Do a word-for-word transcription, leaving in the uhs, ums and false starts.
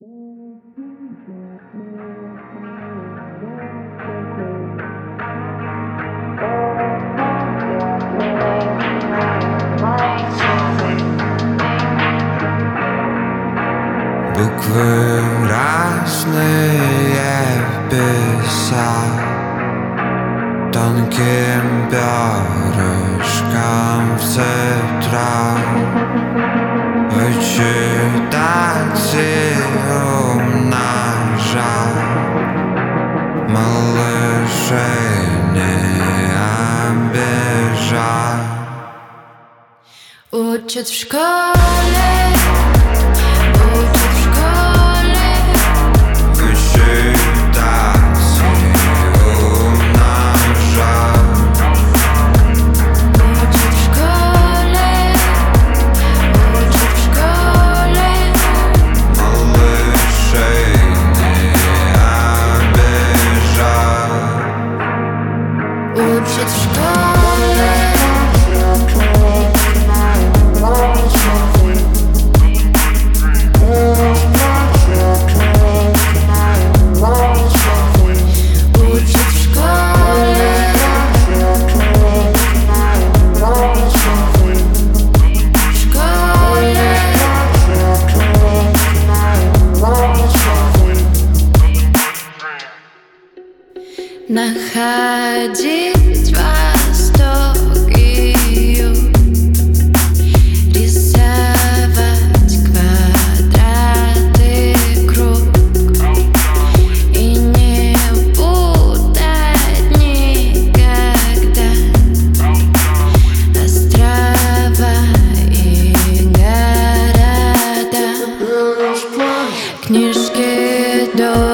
Буквы разные писал тонким перышком в тетрадь, вычитать и умножать. Малышей не обижать. Учат в школе, учат в школе вычитать и умножать. Учат в школе, учат в школе Малышей не обижать. Учат в школе. Находить восток и юг, рисовать квадрат и круг, и не путать никогда острова и города. Книжки до